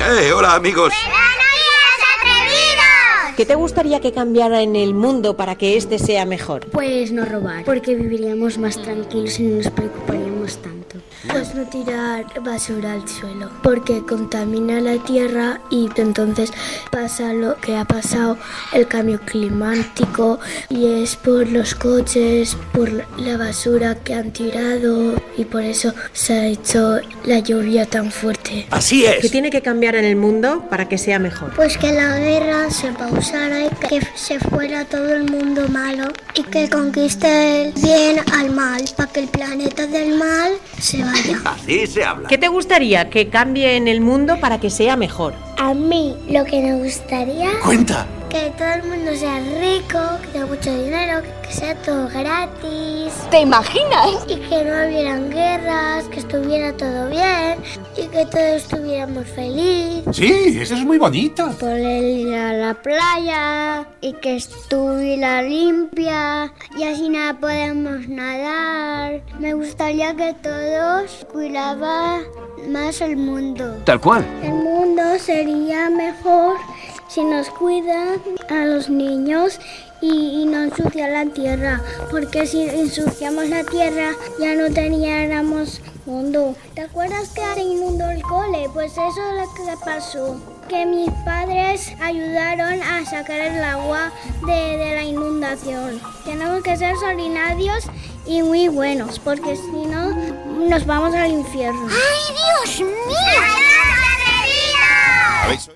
Hola, amigos. ¿Qué te gustaría que cambiara en el mundo para que este sea mejor? Pues no robar, porque viviríamos más tranquilos y no nos preocuparíamos tanto. Pues no tirar basura al suelo, porque contamina la tierra y entonces pasa lo que ha pasado, el cambio climático, y es por los coches, por la basura que han tirado, y por eso se ha hecho la lluvia tan fuerte. Así es. ¿Qué tiene que cambiar en el mundo para que sea mejor? Pues que la guerra se pausara y que se fuera todo el mundo malo y que conquiste el bien al mal, para que el planeta del mal se vaya. Así se habla. ¿Qué te gustaría que cambie en el mundo para que sea mejor? A mí lo que me gustaría Cuenta. que todo el mundo sea rico, que tenga mucho dinero, que sea todo gratis. ¿Te imaginas? Y que no hubieran guerras, que estuviera todo bien y que todos estuviéramos felices. Sí, eso es muy bonito. Poder ir a la playa y que estuviera limpia y así nada podemos nadar. Me gustaría que todos cuidaban más el mundo. Tal cual. El mundo sería mejor si nos cuidan a los niños y no ensucian la tierra, porque si ensuciamos la tierra ya no teníamos mundo. ¿Te acuerdas que se inundó el cole? Pues eso es lo que pasó, que mis padres ayudaron a sacar el agua de la inundación. Tenemos que ser solidarios y muy buenos, porque si no nos vamos al infierno. ¡Ay, Dios mío!